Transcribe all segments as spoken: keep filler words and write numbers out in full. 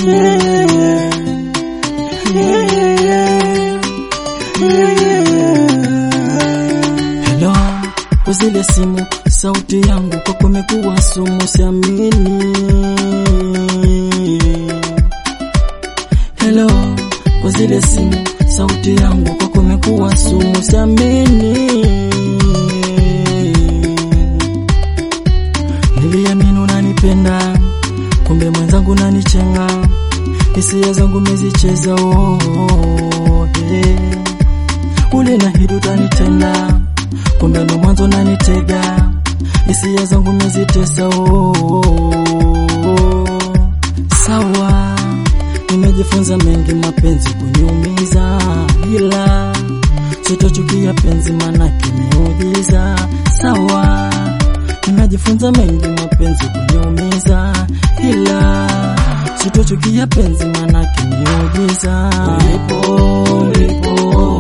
yeah, yeah, yeah. Hello, kwa zile simu sauti yangu kwa kumekuwa sumu, siamini. Hello, kwa zile simu sauti yangu kwa kumekuwa sumu, siamini. Niliamini unanipenda, kumbe mwenzangu unanichenga, hisia zangu umezicheza, oh, oh, hey. Ulinahidi utanitenda, kumbe ndo mwanzo unanitega, hisia zangu umezitesa, oh, oh, oh. Sawa, nimejifunza mengi, mapenzi kuniumiza, ila sitochukia penzi maana kimeujiza. Sawa, nimejifunza mengi, mapenzi kuniumiza, ila sitochukia penzi maana kimeujiza. Ulipo, ulipo,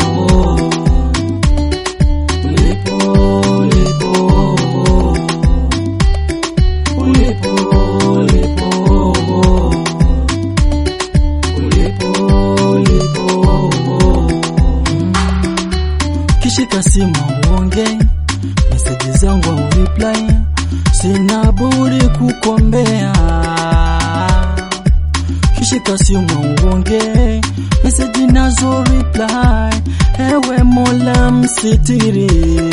ulipo, ulipo, ulipo, ulipo, ulipo. Kishika simu uonge, message zangu au reply, sina budi kukombea. Kishika simu uonge, message nazo reply, ewe Mola msitiri.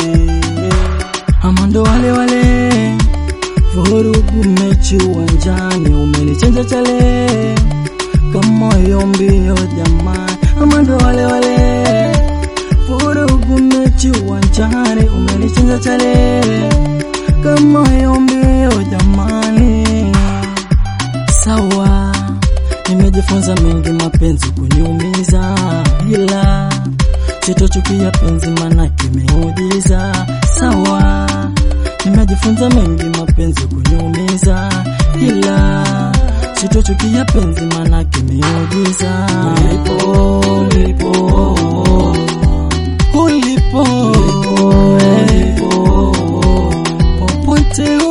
Amando wale wale, vurugu mechi uwanjani, umenichenja chale kama yombio jamani. Amando wale wale, vurugu mechi uwanjani, umenichenja chale kama yombio jamani. Sawa, nimejifunza mengi, mapenzi kuniumiza, ila sitochukia penzi maana kimeujiza. Sawa, nimejifunza mengi, mapenzi kuniumiza, ila sitochukia penzi maana kimeujiza. Ulipo, ulipo, ulipo, ulipo, ulipo, popote